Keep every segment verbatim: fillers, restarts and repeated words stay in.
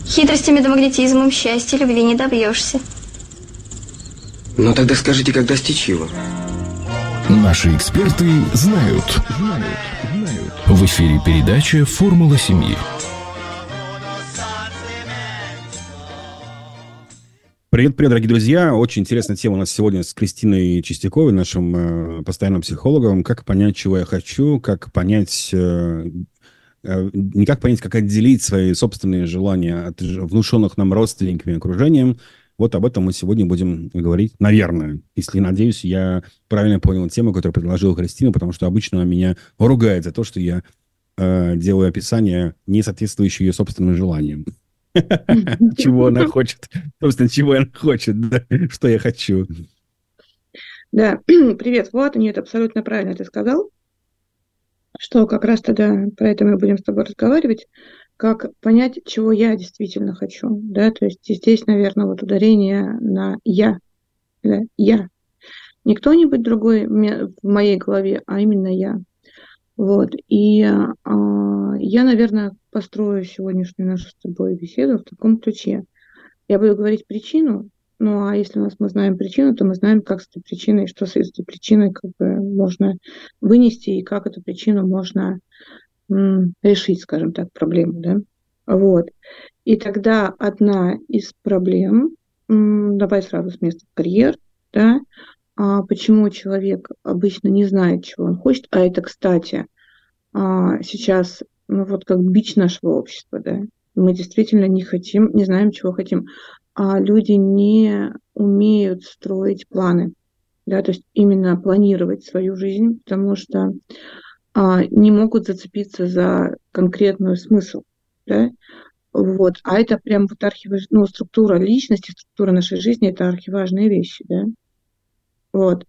Хитростями да магнетизмом счастья любви не добьешься. Ну тогда скажите, как достичь его? Наши эксперты знают. Знают. Знают. В эфире передача «Формула семьи». Привет, привет, дорогие друзья. Очень интересная тема у нас сегодня с Кристиной Чистяковой, нашим э, постоянным психологом. Как понять, чего я хочу, как понять... Э, э, не как понять, как отделить свои собственные желания от внушенных нам родственниками и окружением. Вот об этом мы сегодня будем говорить, наверное. Если, надеюсь, я правильно понял тему, которую предложила Кристина, потому что обычно она меня ругает за то, что я э, делаю описание, не соответствующее ее собственным желаниям. Чего она хочет. Собственно, чего она хочет, да? Что я хочу. Да, привет, Влад, нет, абсолютно правильно ты сказал, что как раз тогда про это мы будем с тобой разговаривать, как понять, чего я действительно хочу, да, то есть здесь, наверное, вот ударение на «я», да, «я», не кто-нибудь другой в моей голове, а именно я. Вот, и а, я, наверное, построю сегодняшнюю нашу с тобой беседу в таком ключе. Я буду говорить причину, ну, а если у нас мы знаем причину, то мы знаем, как с этой причиной, что с этой причиной как бы можно вынести, и как эту причину можно м, решить, скажем так, проблему, да. Вот. И тогда одна из проблем, м, давай сразу с места в карьер, да, а почему человек обычно не знает, чего он хочет, а это, кстати, а, сейчас, ну вот как бич нашего общества, да, мы действительно не хотим, не знаем, чего хотим, а люди не умеют строить планы, да, то есть именно планировать свою жизнь, потому что а, не могут зацепиться за конкретный смысл, да, вот, а это прям вот архив, ну, структура личности, структура нашей жизни, это архиважные вещи, да. Вот.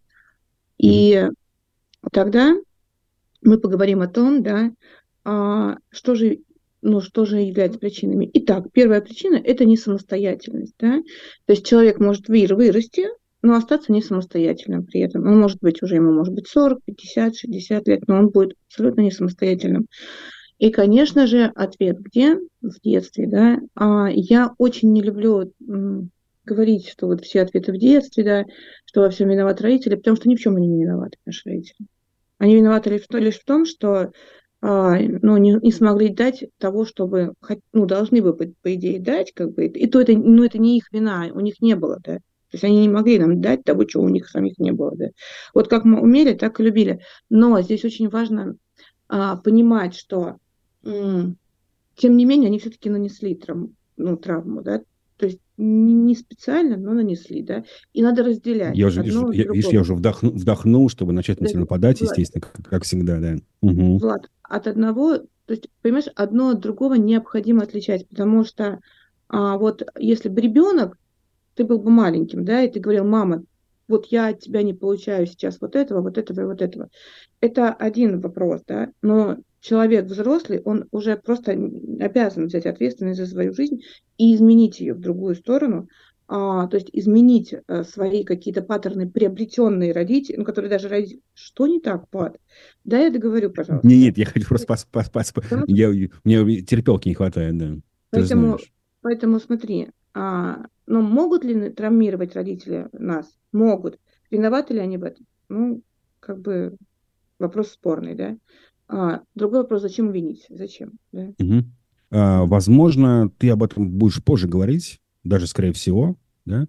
И тогда мы поговорим о том, да, а, что же, ну, что же является причинами. Итак, первая причина – это не самостоятельность. Да? То есть человек может вырасти, но остаться не самостоятельным при этом. Он может быть уже, ему может быть сорок, пятьдесят, шестьдесят лет, но он будет абсолютно не самостоятельным. И, конечно же, ответ где? В детстве. Да? А, я очень не люблю говорить, что вот все ответы в детстве, да, что во всем виноваты родители, потому что ни в чем они не виноваты, наши родители. Они виноваты лишь, лишь в том, что а, ну, не, не смогли дать того, чтобы, ну, должны бы, по, по идее, дать, как бы, и то это, ну, это не их вина, у них не было, да. То есть они не могли нам дать того, чего у них самих не было, да. Вот как мы умели, так и любили. Но здесь очень важно а, понимать, что, м, тем не менее, они все-таки нанесли травму, ну, травму, да. То есть не специально, но нанесли, да. И надо разделять. Я уже, вижу, я, видишь, я уже вдохну, вдохнул, чтобы начать на тебя нападать, Влад, естественно, как, как всегда, да. Угу. Влад, от одного, то есть, понимаешь, одно от другого необходимо отличать, потому что а, вот если бы ребенок, ты был бы маленьким, да, и ты говорил: мама, вот я от тебя не получаю сейчас вот этого, вот этого и вот этого. Это один вопрос, да, но человек взрослый, он уже просто обязан взять ответственность за свою жизнь и изменить ее в другую сторону, а, то есть изменить а, свои какие-то паттерны, приобретенные родители, ну, которые даже родители... Что не так, Пат? Да, я договорю, пожалуйста. Нет, нет, я хочу просто пас, пас, пас, пас. Я, мне терпелки не хватает, да. Поэтому, поэтому смотри, а, но могут ли травмировать родители нас? Могут. Виноваты ли они в этом? Ну, как бы вопрос спорный, да. А, другой вопрос: зачем винить? Зачем? Да? Угу. А, возможно, ты об этом будешь позже говорить, даже, скорее всего, да.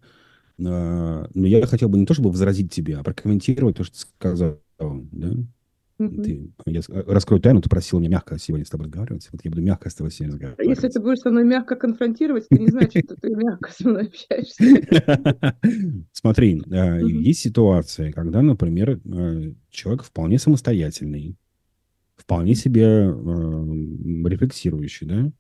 А, но я хотел бы не то, чтобы возразить тебе, а прокомментировать то, что ты сказал, да. Uh-huh. Ты, я раскрою тайну, ты просила меня мягко сегодня с тобой разговаривать. Вот я буду мягко с тобой сегодня разговаривать. Если ты будешь со мной мягко конфронтировать, это не значит, что ты мягко со мной общаешься. Смотри, есть ситуация, когда, например, человек вполне самостоятельный, вполне себе рефлексирующий, да,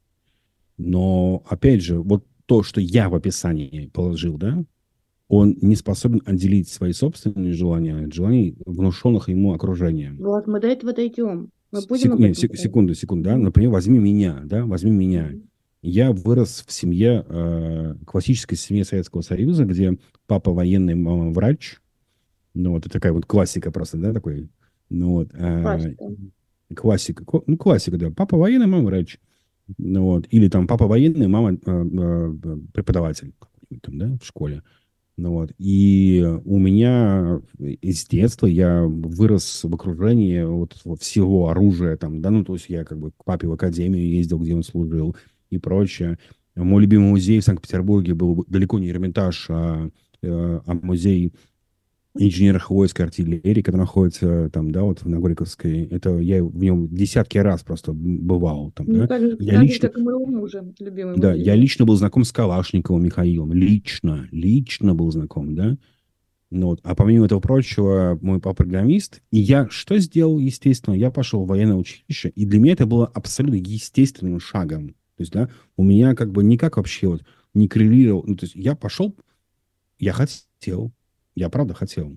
но, опять же, вот то, что я в описании положил, да, он не способен отделить свои собственные желания от желаний, внушенных ему окружением. Вот, мы до этого дойдем. Мы будем Сек... Нет, сек... Секунду, секунду, да. Например, возьми меня, да, возьми меня. Mm-hmm. Я вырос в семье, э, классической семье Советского Союза, где папа военный, мама врач. Ну, вот это такая вот классика просто, да, такой. Ну, вот. Э, классика. Классика, ну, классика, да. Папа военный, мама врач. Ну, вот. Или там папа военный, мама э, э, преподаватель там, да, в школе. Ну, вот. И у меня из детства я вырос в окружении вот, вот всего оружия. Там, да, ну, то есть я как бы к папе в академию ездил, где он служил и прочее. Мой любимый музей в Санкт-Петербурге был далеко не Эрмитаж, а, а музей инженерных войск и артиллерии, который находится там, да, вот на Горьковской. Это я в нем десятки раз просто бывал. Там, Ну, да. так же, Я так же, лично, как и моего мужа, любимый да, музей. я лично был знаком с Калашниковым Михаилом. Лично, лично был знаком, да. Ну, вот. А помимо этого прочего, мой папа программист. И я что сделал, естественно? Я пошел в военное училище. И для меня это было абсолютно естественным шагом. То есть, да, у меня как бы никак вообще вот не коррелировал. Ну, то есть я пошел, я хотел. Я правда хотел.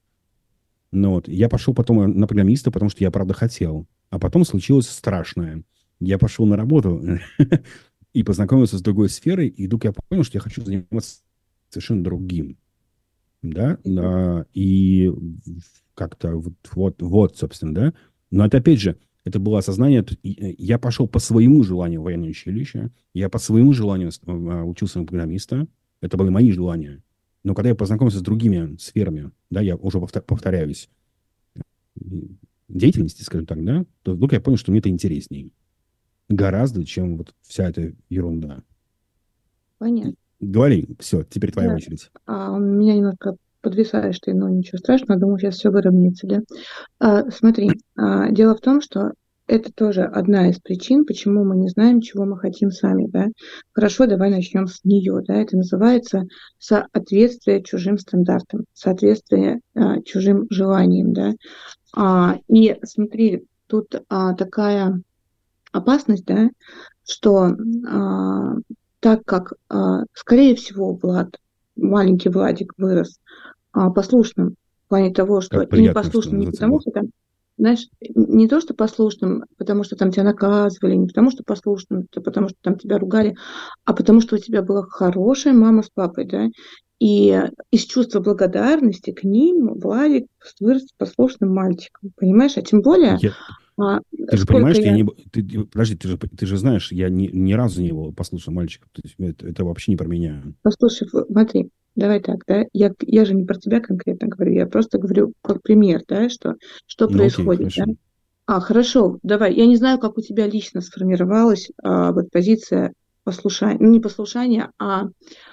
Ну, вот. Я пошел потом на программиста, потому что я правда хотел. А потом случилось страшное. Я пошел на работу и познакомился с другой сферой. И вдруг я понял, что я хочу заниматься совершенно другим. Да, а, и как-то вот, вот, вот, собственно, да. Но это, опять же, это было осознание, я пошел по своему желанию в военное училище, я по своему желанию учился на программиста, это были мои желания. Но когда я познакомился с другими сферами, да, я уже повторяюсь, деятельности, скажем так, да, то вдруг я понял, что мне это интереснее. Гораздо, чем вот вся эта ерунда. Понятно. Говори, все, теперь твоя Да. очередь. А, у меня немножко подвисаешь ты, но ничего страшного, думаю, сейчас все выровняется, да? А, смотри, а, дело в том, что это тоже одна из причин, почему мы не знаем, чего мы хотим сами, да? Хорошо, давай начнем с нее, да? Это называется соответствие чужим стандартам, соответствие а, чужим желаниям, да? А, и смотри, тут а, такая опасность, да, что а, так как, а, скорее всего, Влад, маленький Владик вырос а, послушным в плане того, что Как и не приятно, что послушным не за потому, тебя. что там, знаешь, не то, что послушным, потому что там тебя наказывали, не потому, что послушным, а потому что там тебя ругали, а потому что у тебя была хорошая мама с папой, да, и из чувства благодарности к ним Владик вырос послушным мальчиком, понимаешь? А тем более, Я, а, Ты же сколько понимаешь, что я я... не... Ты, подожди, ты же, ты же знаешь, я ни, ни разу не был послушным мальчиком. То есть это, это вообще не про меня. Послушай, в- смотри, давай так, да, я, я же не про тебя конкретно говорю, я просто говорю как пример, да, что, что Ну окей, происходит, да. хорошо. А, хорошо, давай, я не знаю, как у тебя лично сформировалась а, вот позиция послушания, ну, не послушания, а,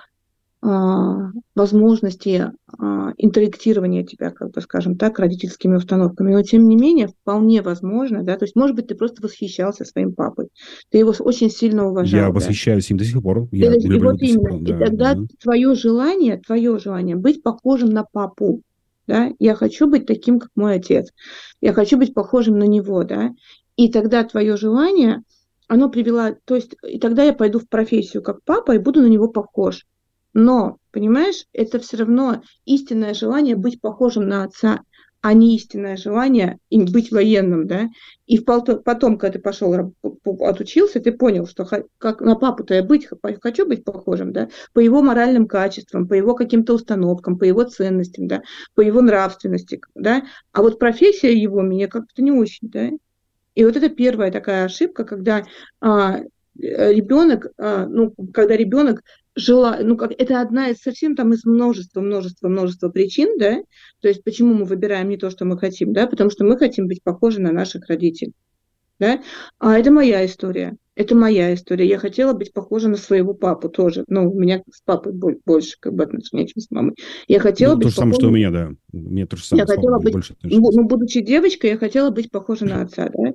а, возможности а, интерактирования тебя, как бы, скажем так, родительскими установками. Но, тем не менее, вполне возможно, да, то есть, может быть, ты просто восхищался своим папой, ты его очень сильно Я уважал, да. восхищаюсь им до сих пор. И, Я и люблю вот до сих именно. пор. И Да, тогда да. твое желание, твое желание быть похожим на папу, да, я хочу быть таким, как мой отец, я хочу быть похожим на него, да, и тогда твое желание, оно привело, то есть, и тогда я пойду в профессию как папа и буду на него похож. Но, понимаешь, это все равно истинное желание быть похожим на отца, а не истинное желание им быть военным, да. И в полто- потом, когда ты пошел, раб- п- отучился, ты понял, что ха- как на папу-то я быть, х- хочу быть похожим, да, по его моральным качествам, по его каким-то установкам, по его ценностям, да, по его нравственности, да. А вот профессия его меня как-то не очень, да. И вот это первая такая ошибка, когда а, ребенок, а, ну, когда ребенок жила, ну, как, это одна из совсем там из множества, множества, множества причин, да, то есть почему мы выбираем не то, что мы хотим, да, потому что мы хотим быть похожи на наших родителей, да, а это моя история, это моя история, я хотела быть похожа на своего папу тоже, но у меня с папой больше как бы отношения, чем с мамой, я хотела Ну, быть то же самое, похожа... что у меня, да. У меня то же самое. Я С папой хотела быть, больше ну, отношений. будучи девочкой, я хотела быть похожа на отца, да.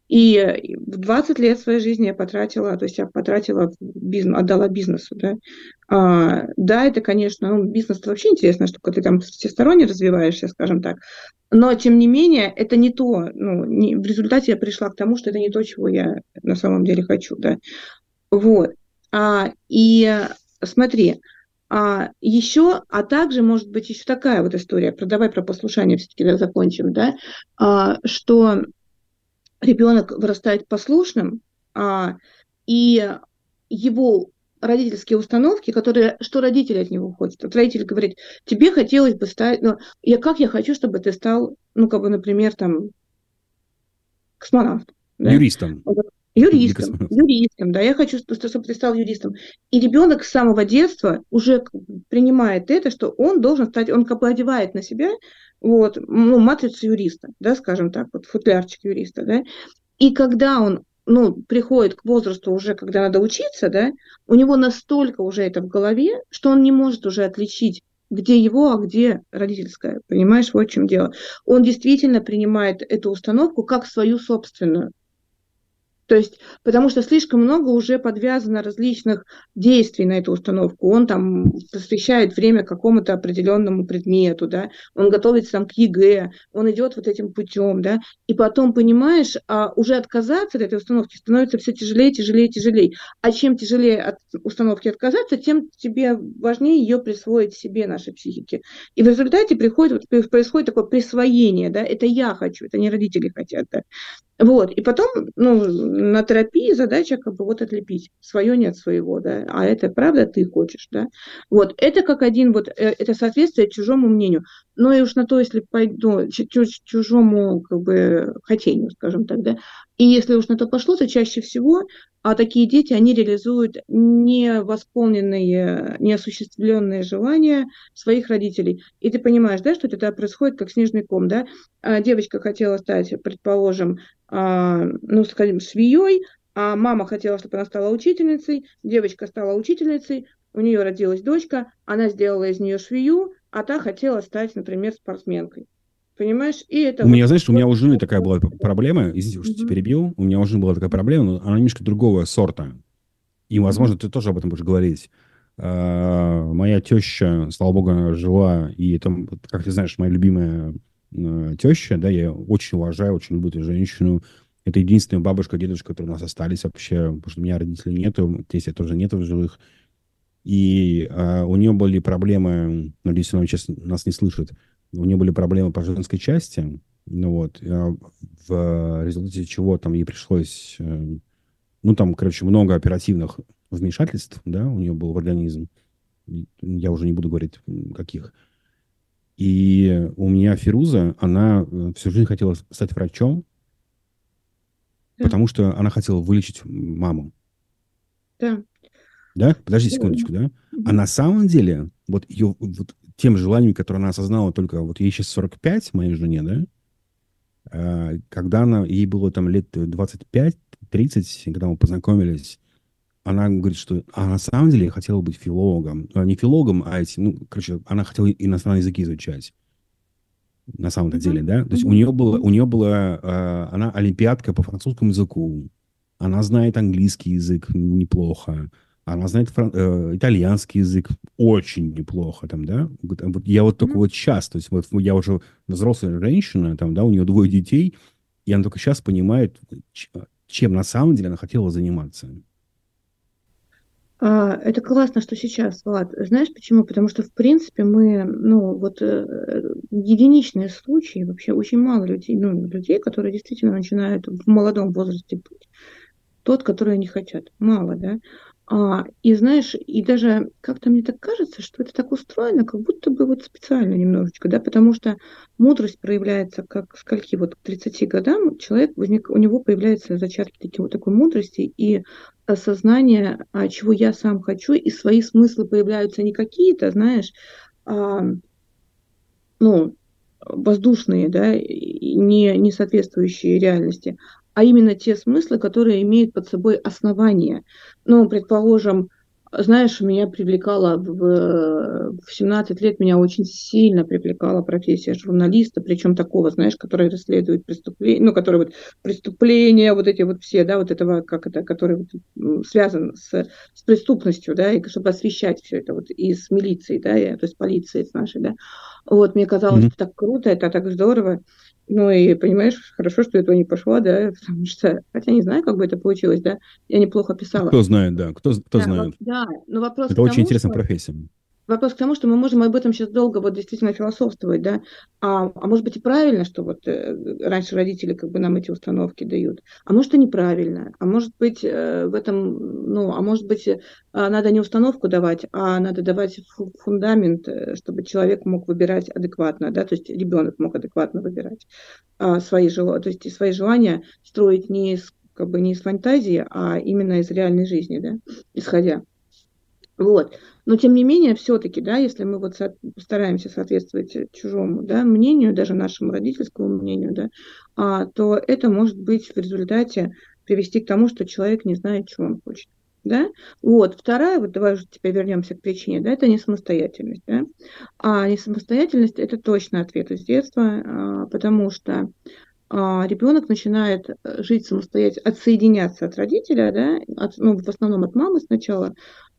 И в двадцать лет своей жизни я потратила, то есть я потратила, бизнес, отдала бизнесу, да. А, да, это, конечно, ну, бизнес это вообще интересная штука, ты там всесторонне развиваешься, скажем так. Но, тем не менее, это не то, ну, не, в результате я пришла к тому, что это не то, чего я на самом деле хочу, да. Вот. А, и смотри, а еще, а также может быть еще такая вот история, про, давай про послушание все-таки да, закончим, да, а, что ребенок вырастает послушным, а, и его родительские установки, которые, что родители от него хотят. Вот родители говорят, тебе хотелось бы стать, ну, я, как я хочу, чтобы ты стал, ну, как бы, например, там, космонавтом. Да? Юристом. Юристом, юристом, да, я хочу, чтобы ты стал юристом. И ребенок с самого детства уже принимает это, что он должен стать, он как бы одевает на себя вот, ну, матрицу юриста, да, скажем так, вот футлярчик юриста, да, и когда он, ну, приходит к возрасту уже, когда надо учиться, да, у него настолько уже это в голове, что он не может уже отличить, где его, а где родительское, понимаешь, вот в чем дело. Он действительно принимает эту установку как свою собственную. То есть, потому что слишком много уже подвязано различных действий на эту установку. Он там посвящает время какому-то определенному предмету, да, он готовится там к ЕГЭ, он идет вот этим путем, да, и потом, понимаешь, а уже отказаться от этой установки становится все тяжелее, тяжелее, тяжелее. А чем тяжелее от установки отказаться, тем тебе важнее ее присвоить себе, нашей психике. И в результате приходит, вот, происходит такое присвоение, да, это я хочу, это не родители хотят, да. Вот, и потом, ну, на терапии задача как бы вот отлепить свое не от своего, да, а это правда ты хочешь, да. Вот, это как один вот, это соответствие чужому мнению. Ну и уж на то, если пойду чужому как бы хотению, скажем так, да. И если уж на то пошло, то чаще всего а такие дети, они реализуют невосполненные, неосуществленные желания своих родителей. И ты понимаешь, да, что это происходит как снежный ком, да. А девочка хотела стать, предположим, а, ну, скажем, швеей, а мама хотела, чтобы она стала учительницей, девочка стала учительницей, у нее родилась дочка, она сделала из нее швею, а та хотела стать, например, спортсменкой. Понимаешь? И это у меня, вот... знаешь, у меня у жены такая была проблема, извините, уж тебя перебил, у меня у жены была такая проблема, но она немножко другого сорта. И, возможно, ты тоже об этом будешь говорить. А, моя теща, слава богу, она жила, и там, как ты знаешь, моя любимая а, теща, да, я очень уважаю, очень люблю эту женщину. Это единственная бабушка, дедушка, которые у нас остались вообще, потому что у меня родителей нету, тестя тоже нету в живых. И а, у нее были проблемы, надеюсь, она сейчас нас не слышит, у нее были проблемы по женской части, ну вот, в результате чего там ей пришлось, ну там, короче, много оперативных вмешательств, да, у нее был в организм, я уже не буду говорить, каких. И у меня Фируза, она всю жизнь хотела стать врачом, да. Потому что она хотела вылечить маму. Да. Да? Подожди секундочку, да? А на самом деле, вот ее вот тем желанием, которое она осознала только, вот ей сейчас сорок пять, моей жене, да, когда она, ей было там лет двадцать пять тридцать, когда мы познакомились, она говорит, что а на самом деле я хотела быть филологом. Не филологом, а этим, ну, короче, она хотела иностранные языки изучать. На самом-то mm-hmm. деле, да? То есть mm-hmm. у нее было, у нее была, она олимпиадка по французскому языку, она знает английский язык неплохо, она знает фран... э, итальянский язык очень неплохо, там, да. Вот я вот только mm-hmm. вот сейчас, то есть вот я уже взрослая женщина, там, да, у нее двое детей, и она только сейчас понимает, чем на самом деле она хотела заниматься. А, это классно, что сейчас, Влад. Знаешь почему? Потому что, в принципе, мы, ну, вот э, единичные случаи, вообще очень мало людей, ну, людей, которые действительно начинают в молодом возрасте путь. Тот, который они хотят. Мало, да. А, и знаешь, и даже как-то мне так кажется, что это так устроено, как будто бы вот специально немножечко, да, потому что мудрость проявляется как к скольки, вот к тридцати годам человек, возник, у него появляются зачатки вот такой мудрости и осознание, а, чего я сам хочу, и свои смыслы появляются не какие-то, знаешь, а, ну, воздушные, да, не, не соответствующие реальности, а именно те смыслы, которые имеют под собой основание. Ну, предположим, знаешь, меня привлекала в, в семнадцать лет, меня очень сильно привлекала профессия журналиста, причем такого, знаешь, который расследует преступления, ну, который вот преступления, вот эти вот все, да, вот этого, как это, который вот связан с, с преступностью, да, и чтобы освещать все это вот и с милицией, да, и, то есть полицией с нашей, да. Вот, мне казалось, mm-hmm. это так круто, это так здорово. Ну и, понимаешь, хорошо, что этого не пошло, да, потому что, хотя не знаю, как бы это получилось, да, я неплохо писала. Кто знает, да, кто, кто да, знает. Да, но вопрос это к тому, очень интересная что... профессия. Вопрос к тому, что мы можем об этом сейчас долго вот действительно философствовать, да, а, а может быть и правильно, что вот э, раньше родители как бы нам эти установки дают, а может и неправильно, а может быть э, в этом, ну, а может быть э, надо не установку давать, а надо давать фундамент, э, чтобы человек мог выбирать адекватно, да, то есть ребенок мог адекватно выбирать э, свои желания, то есть свои желания строить не из как бы не из фантазии, а именно из реальной жизни, да, исходя. Вот. Но тем не менее, все-таки, да, если мы вот со- стараемся соответствовать чужому, да, мнению, даже нашему родительскому мнению, да, а, то это может быть в результате привести к тому, что человек не знает, чего он хочет. Да? Вот. Вторая, вот давай уже теперь вернемся к причине, да, это не самостоятельность. Да? А не самостоятельность это точно ответ из детства, а, потому что а, ребенок начинает э, жить самостоятельно, отсоединяться от родителя, да, от, ну, в основном от мамы сначала,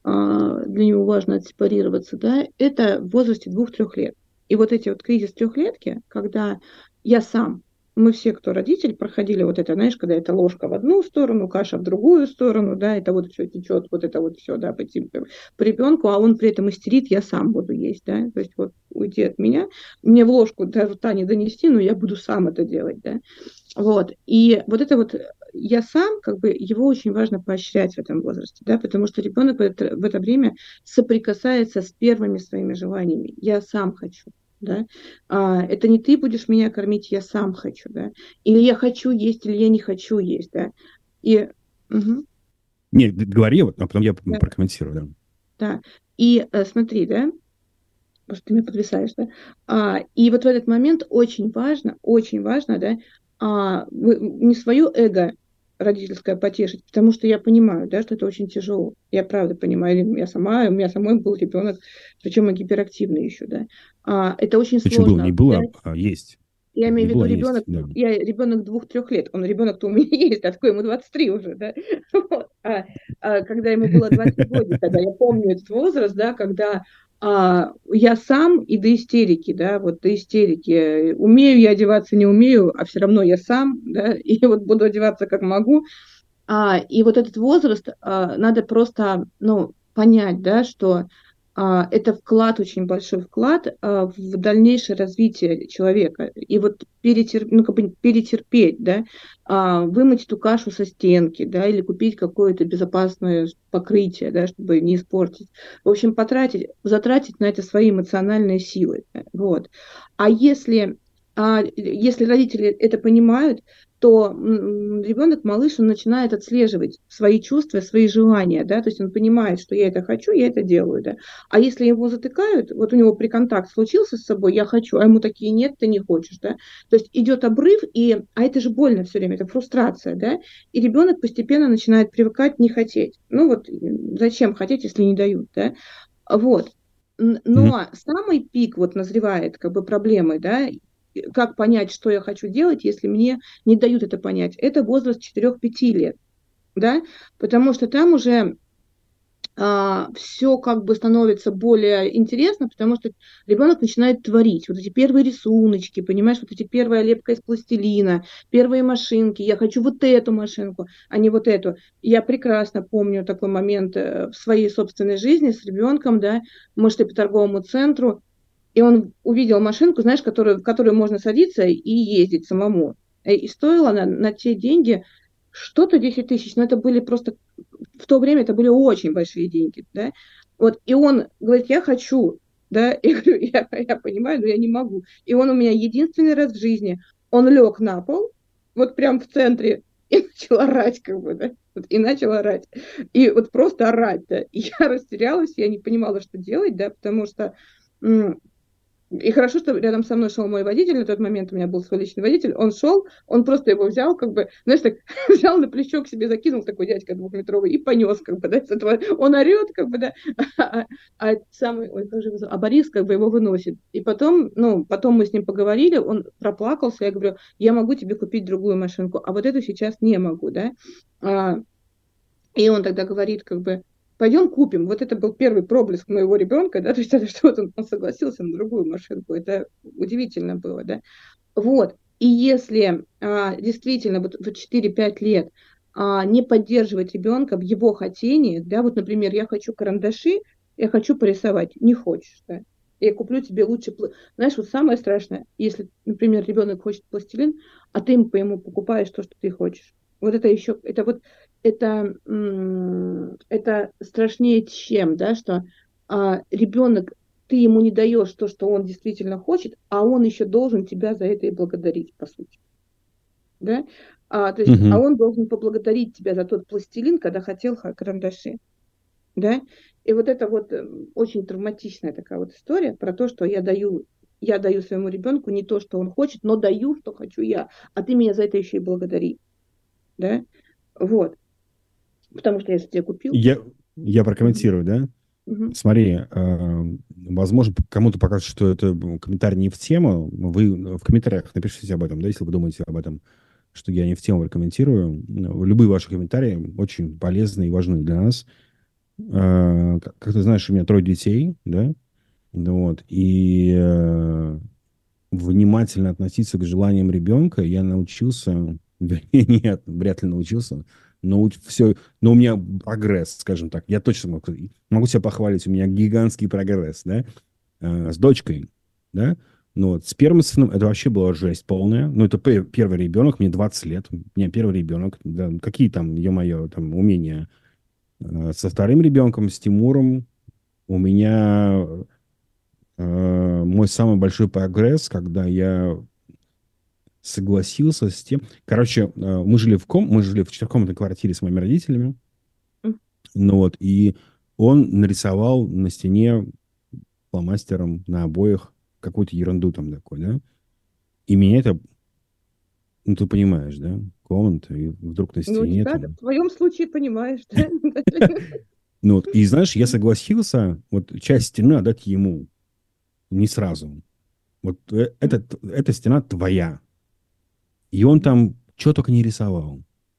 а, для него важно отсепарироваться, да, это в возрасте двух-трех лет. И вот эти вот кризис трехлетки, когда я сам, мы все, кто родитель, проходили вот это, знаешь, когда это ложка в одну сторону, каша в другую сторону, да, это вот все течет, вот это вот все, да, по, по ребенку, а он при этом истерит, я сам буду есть, да, то есть вот уйди от меня, мне в ложку до рта не донести, но я буду сам это делать, да, вот, и вот это вот я сам, как бы, его очень важно поощрять в этом возрасте, да, потому что ребенок в это, в это время соприкасается с первыми своими желаниями, я сам хочу. Да? А, это не ты будешь меня кормить, я сам хочу, да? Или я хочу есть, или я не хочу есть, да? И, угу. Нет, говори, а потом я Да. прокомментирую, да. Да. И э, смотри, да, потому что ты меня подвисаешь, да? А, и вот в этот момент очень важно, очень важно, да, а, не свое эго родительское потешить, потому что я понимаю, да, что это очень тяжело. Я правда понимаю, я сама, у меня самой был ребенок, причем и гиперактивный еще, да. А, это очень Причем сложно. было, не было, да? а есть. Я имею в виду была, ребенок, есть, да. я ребенок двух-трех лет, он ребенок-то у меня есть, а такой ему двадцать три уже, да. Вот. А, а когда ему было двадцать годика, да, я помню этот возраст, да, когда а, я сам и до истерики, да, вот до истерики. Умею я одеваться, не умею, а все равно я сам, да, и вот буду одеваться как могу. А, и вот этот возраст а, надо просто, ну, понять, да, что а, это вклад, очень большой вклад а, в дальнейшее развитие человека. И вот перетер, ну, как бы перетерпеть, да, а, вымыть эту кашу со стенки, да, или купить какое-то безопасное покрытие, да, чтобы не испортить. В общем, потратить, затратить на это свои эмоциональные силы. Вот. А если, а, если родители это понимают, то ребенок, малыш, он начинает отслеживать свои чувства, свои желания, да, то есть он понимает, что я это хочу, я это делаю, да. А если его затыкают, вот у него приконтакт случился с собой, я хочу, а ему такие нет, ты не хочешь, да. То есть идет обрыв, и, а это же больно все время, это фрустрация, да, и ребенок постепенно начинает привыкать не хотеть. Ну вот зачем хотеть, если не дают, да. Вот. Но mm-hmm. самый пик вот назревает как бы проблемы, да, как понять, что я хочу делать, если мне не дают это понять. Это возраст четыре-пять лет, да, потому что там уже а, все как бы становится более интересно, потому что ребенок начинает творить. Вот эти первые рисуночки, понимаешь, вот эти первая лепка из пластилина, первые машинки. Я хочу вот эту машинку, а не вот эту. Я прекрасно помню такой момент в своей собственной жизни с ребенком, да, мы шли по торговому центру, и он увидел машинку, знаешь, которую, в которую можно садиться и ездить самому. И стоила она на те деньги что-то десять тысяч, но это были просто... В то время это были очень большие деньги, да. Вот, и он говорит, я хочу, да, я говорю, я, я понимаю, но я не могу. И он у меня единственный раз в жизни, он лег на пол, вот прям в центре, и начал орать, как бы, да, вот, и начал орать. И вот просто орать, да. И я растерялась, я не понимала, что делать, да, потому что... И хорошо, что рядом со мной шел мой водитель, на тот момент у меня был свой личный водитель, он шел, он просто его взял, как бы, знаешь, так, взял на плечо к себе, закинул, такой дядька двухметровый, и понес, как бы, да, с этого, он орет, как бы, да, а, а самый, ой, как же его зовут, а Борис, как бы, его выносит. И потом, ну, потом мы с ним поговорили, он проплакался, я говорю, я могу тебе купить другую машинку, а вот эту сейчас не могу, да. А, и он тогда говорит, как бы, пойдем купим. Вот это был первый проблеск моего ребенка, да, то есть это что-то он, он согласился на другую машинку. Это удивительно было, да. Вот. И если а, действительно вот в четыре-пять лет а, не поддерживать ребенка в его хотении, да, вот, например, я хочу карандаши, я хочу порисовать, не хочешь, да, я куплю тебе лучше, знаешь, вот самое страшное, если, например, ребенок хочет пластилин, а ты ему, ему покупаешь то, что ты хочешь. Вот это еще, это вот, это, это страшнее чем, да, что а, ребенок, ты ему не даешь то, что он действительно хочет, а он еще должен тебя за это и благодарить, по сути. Да? А, то есть, а Мгм. он должен поблагодарить тебя за тот пластилин, когда хотел ха- карандаши, да? И вот это вот э, очень травматичная такая вот история про то, что я даю, я даю своему ребенку не то, что он хочет, но даю, что хочу я, а ты меня за это еще и благодари, да? Вот, потому что я за тебя купил. Я, я Мгм. прокомментирую, да? Мгм. Смотри, э, возможно, кому-то покажется, что это м, комментарий не в тему. Вы в комментариях напишите об этом, да, если вы думаете об этом, что я не в тему прокомментирую. Ну, любые ваши комментарии очень полезны и важны для нас. Э, Как как ты знаешь, у меня трое детей, да, ну вот, и э, внимательно относиться к желаниям ребенка я научился, вернее, нет, вряд ли научился, но все, но у меня прогресс, скажем так, я точно могу, могу себя похвалить, у меня гигантский прогресс, да, э, с дочкой, да, ну вот, с первым сыном это вообще была жесть полная, ну это пе- первый ребенок, мне двадцать лет, у меня первый ребенок, да, какие там, ё-моё, там умения. Э, со вторым ребенком, с Тимуром, у меня э, мой самый большой прогресс, когда я согласился с тем. Короче, э, мы жили в ком, мы жили в четырехкомнатной квартире с моими родителями. М. Ну вот, и он нарисовал на стене фломастером на обоях какую-то ерунду там такой, да. И меня это, ну ты понимаешь, да, комната, и вдруг на Ну, стене да, там. в твоем случае понимаешь, да? Ну вот, и знаешь, я согласился вот часть стены отдать ему, не сразу. Вот э, М. этот, эта стена твоя. И он там что только не рисовал.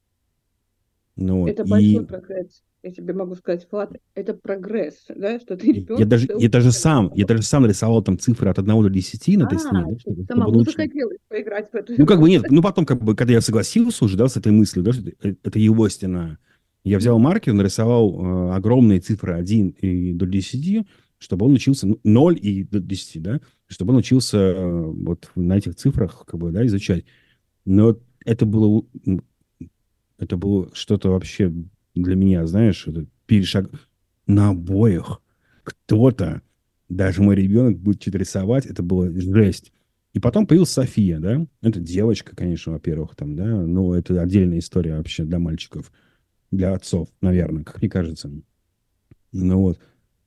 Ну вот, Это большой и прогресс. Я тебе могу сказать, Влад, это прогресс, да, что ты И я ребенку даже, я целую даже стену сам, я нарисовал. даже сам нарисовал там цифры от одного до десяти на этой А, стене, да, ты чтобы, чтобы он самому учил. захотелось поиграть в эту Ну, как игру. бы нет, ну, потом, как бы, когда я согласился уже, да, с этой мыслью, да, что это, это его стена, я взял Мгм. маркер, нарисовал э, огромные цифры один и до десяти, чтобы он учился, ну, ноль и до десяти, да, чтобы он учился э, вот на этих цифрах, как бы, да, изучать. Но это было, м, это было что-то вообще для меня, знаешь, это перешаг на обоих. Кто-то, даже мой ребенок будет что-то рисовать, это было жесть. И потом появилась София, да? Это девочка, конечно, во-первых, там, да, но это отдельная история вообще для мальчиков, для отцов, наверное, как мне кажется. Ну вот.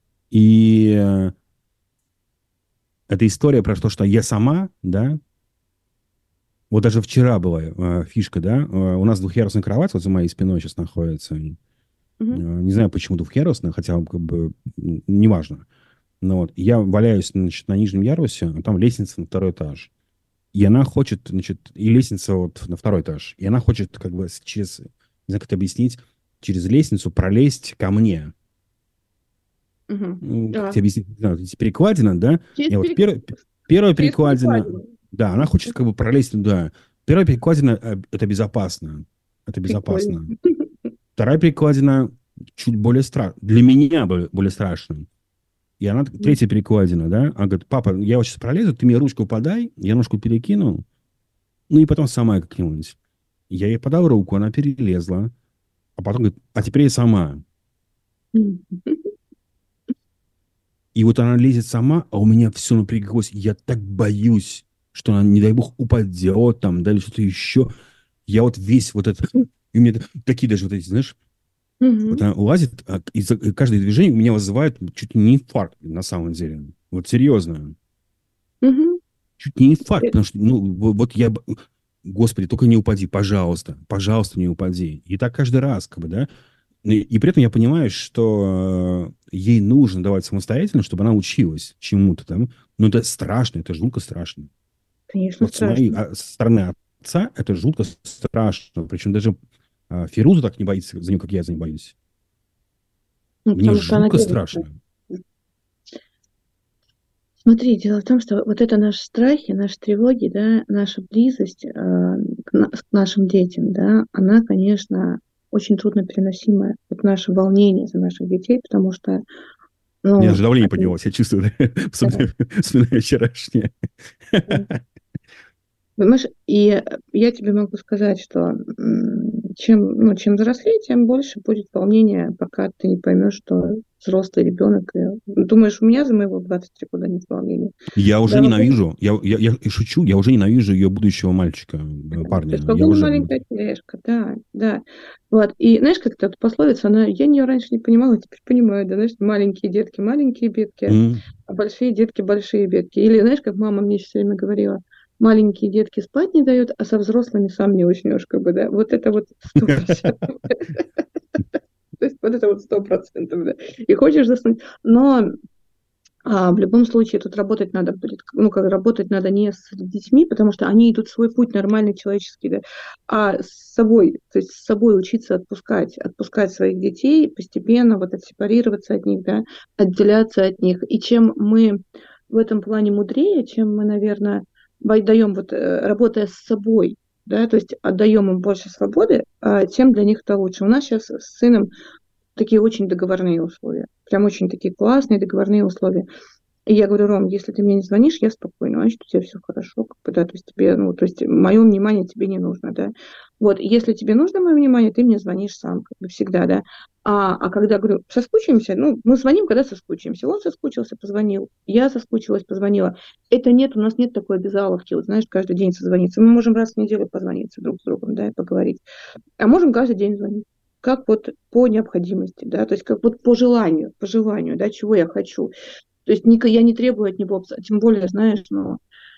И э, эта история про то, что я сама, да, вот даже вчера была э, фишка, да, э, у нас двухъярусная кровать вот за моей спиной сейчас находится. Э, Мгм. Не знаю, почему двухъярусная, хотя как бы м, неважно. Но вот я валяюсь, значит, на нижнем ярусе, а там лестница на второй этаж. И она хочет, значит, и лестница вот на второй этаж. И она хочет как бы с- через, не знаю, как это объяснить, через лестницу пролезть ко мне. Мгм. Ну, как Да. тебе объяснить? Не знаю, вот эти перекладина, да? Через, И вот перек- пер- первая через перекладина, перекладину. да, она хочет как бы пролезть туда. Первая перекладина, э, это безопасно. Это Прикольно. безопасно. Вторая перекладина чуть более страшная. Для меня более, более страшная. И она, Мгм. третья перекладина, да? Она говорит, папа, я вот сейчас пролезу, ты мне ручку подай, я ножку перекину, ну и потом сама как-нибудь. Я ей подал руку, она перелезла, а потом говорит, а теперь я сама. Мгм. И вот она лезет сама, а у меня все напряглось. Я так боюсь, что она, не дай бог, упадет там, да, или что-то еще. Я вот весь вот этот... И у меня такие даже вот эти, знаешь, вот Мгм. она лазит, а, и за- и каждое движение у меня вызывает чуть ли не инфаркт, на самом деле. Вот серьезно. Мгм. Чуть не инфаркт, Э, потому что, ну, во- вот я... б- Господи, только не упади, пожалуйста, пожалуйста, не упади. И так каждый раз, как бы, да. И, и при этом я понимаю, что э, ей нужно давать самостоятельно, чтобы она училась чему-то там. Но это страшно, это жутко страшно. Конечно, Вот с моей страшно. а, со стороны отца это жутко страшно. Причем даже э, Фируза так не боится за нее, как я за нее боюсь. Ну, Мне потому что она жутко девочка. страшно. Смотри, дело в том, что вот это наши страхи, наши тревоги, да, наша близость э, к, на- к нашим детям, да, она, конечно, очень трудно переносимая. Вот наше волнение за наших детей, потому что, У меня ну, даже давление они- поднялось, я чувствую, да, да, вспоминаю вспоминаю вчерашнее. да. Понимаешь, и я тебе могу сказать, что м, чем, ну, чем взрослее, тем больше будет волнения, пока ты не поймешь, что взрослый ребенок. И, думаешь, у меня за моего двадцать три года нет волнения? Я уже Да, ненавижу, я, я, я шучу, я уже ненавижу ее будущего мальчика, э, парня. то есть Я какая уже... маленькая тележка, да, да. Вот. И знаешь, как эта пословица, она, я ее раньше не понимала, теперь понимаю, да, знаешь, маленькие детки, маленькие бедки, М. а большие детки, большие бедки. Или, знаешь, как мама мне все время говорила, маленькие детки спать не дают, а со взрослыми сам не уснешь, как бы, да. Вот это вот сто процентов. То есть вот это вот сто процентов, да. И хочешь заснуть. Но а, в любом случае тут работать надо будет, ну, как работать надо не с детьми, потому что они идут свой путь нормальный, человеческий, да, а с собой, то есть с собой учиться отпускать, отпускать своих детей постепенно, вот отсепарироваться от них, да, отделяться от них. И чем мы в этом плане мудрее, чем мы, наверное, даем, вот, э, работая с собой, да, то есть отдаем им больше свободы, а, тем для них это лучше. У нас сейчас с сыном такие очень договорные условия. Прям очень такие классные договорные условия. И я говорю, Ром, если ты мне не звонишь, я спокойна, значит, у тебя все хорошо, как бы, да, то есть тебе, ну, то есть мое внимание тебе не нужно, да. Вот, если тебе нужно мое внимание, ты мне звонишь сам, как бы всегда, да. А, а когда, говорю, соскучимся, ну, мы звоним, когда соскучимся. Он соскучился, позвонил, я соскучилась, позвонила. Это нет, у нас нет такой обязаловки, вот, знаешь, каждый день созвониться. Мы можем раз в неделю позвониться друг с другом, да, и поговорить. А можем каждый день звонить. Как вот по необходимости, да, то есть как вот по желанию, по желанию, да, чего я хочу. То есть я не требую от него, тем более, знаешь, ну,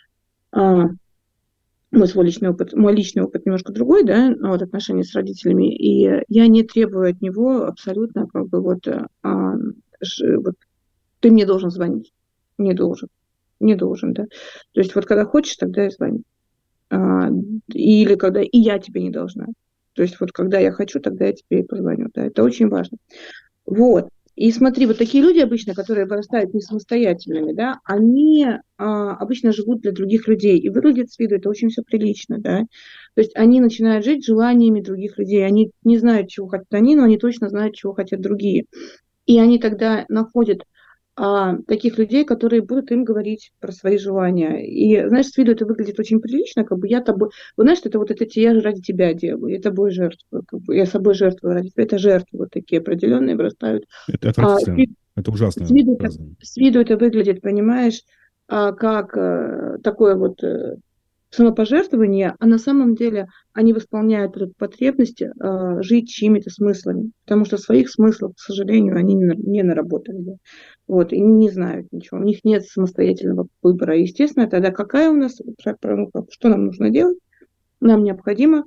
а, мой свой личный опыт, мой личный опыт немножко другой, да, вот отношения с родителями, и я не требую от него абсолютно, как бы вот, а, ж, вот ты мне должен звонить, не должен, не должен, да. То есть вот когда хочешь, тогда и звони, а, или когда и я тебе не должна. То есть вот когда я хочу, тогда я тебе и позвоню, да, это очень важно. Вот. И смотри, вот такие люди обычно, которые вырастают не самостоятельными, да, они а, обычно живут для других людей, и выглядят с виду это очень все прилично, да. То есть они начинают жить желаниями других людей, они не знают, чего хотят они, но они точно знают, чего хотят другие. И они тогда находят а, таких людей, которые будут им говорить про свои желания. И, знаешь, с виду это выглядит очень прилично, как бы я тобой... Вы знаете, это вот это я же ради тебя делаю, я тобой жертвую, как бы, я собой жертвую ради тебя. Это жертвы вот такие определенные вырастают. Это А, отвратительно. Это ужасно. с, виду это, с виду это выглядит, понимаешь, а, как а, такое вот а, самопожертвование, а на самом деле они восполняют потребность а, жить чьими-то смыслами, потому что своих смыслов, к сожалению, они не, не наработали. Вот, и не знают ничего, у них нет самостоятельного выбора. Естественно, тогда какая у нас, что нам нужно делать? Нам необходимо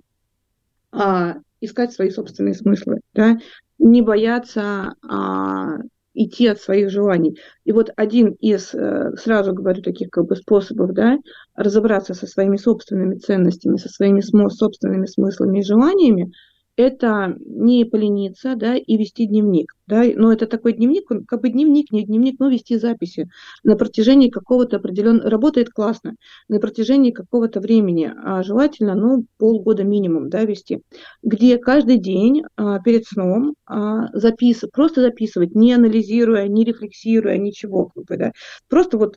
а, искать свои собственные смыслы, да? Не бояться а, идти от своих желаний. И вот один из, сразу говорю, таких как бы способов, да, разобраться со своими собственными ценностями, со своими собственными смыслами и желаниями, это не полениться, да, и вести дневник, да, но это такой дневник, он как бы дневник, не дневник, но вести записи на протяжении какого-то определенного, работает классно, на протяжении какого-то времени, а желательно, ну, полгода минимум, да, вести, где каждый день а, перед сном а, запис, просто записывать, не анализируя, не рефлексируя, ничего, как бы, да, просто вот